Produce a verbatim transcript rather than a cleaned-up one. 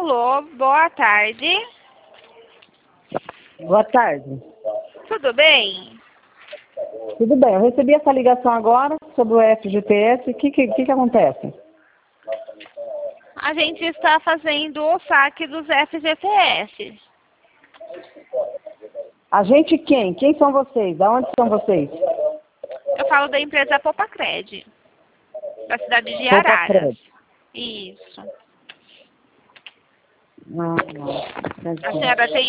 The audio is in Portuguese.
Alô, boa tarde. Boa tarde. Tudo bem? Tudo bem, eu recebi essa ligação agora sobre o F G T S. O que, que, que, que acontece? A gente está fazendo o saque dos F G T S. A gente quem? Quem são vocês? Da onde são vocês? Eu falo da empresa Popacred, da cidade de Poupa Araras. Crédito. Isso. Não, não. A senhora tem